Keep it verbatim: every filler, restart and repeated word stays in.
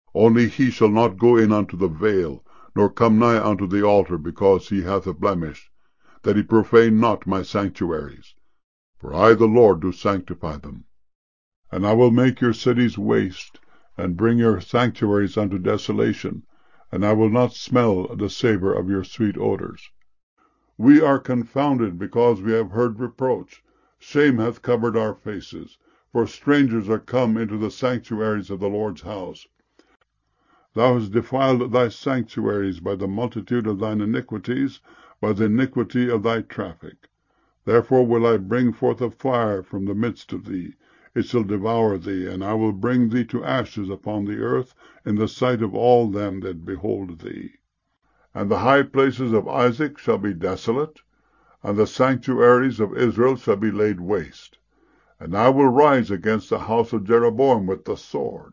Only he shall not go in unto the veil, nor come nigh unto the altar, because he hath a blemish, that he profane not my sanctuaries. For I the Lord do sanctify them. And I will make your cities waste, and bring your sanctuaries unto desolation, and I will not smell the savour of your sweet odours. We are confounded, because we have heard reproach. Shame hath covered our faces, for strangers are come into the sanctuaries of the Lord's house. Thou hast defiled thy sanctuaries by the multitude of thine iniquities, by the iniquity of thy traffic. Therefore will I bring forth a fire from the midst of thee, it shall devour thee, and I will bring thee to ashes upon the earth in the sight of all them that behold thee. And the high places of Isaac shall be desolate, and the sanctuaries of Israel shall be laid waste. And I will rise against the house of Jeroboam with the sword,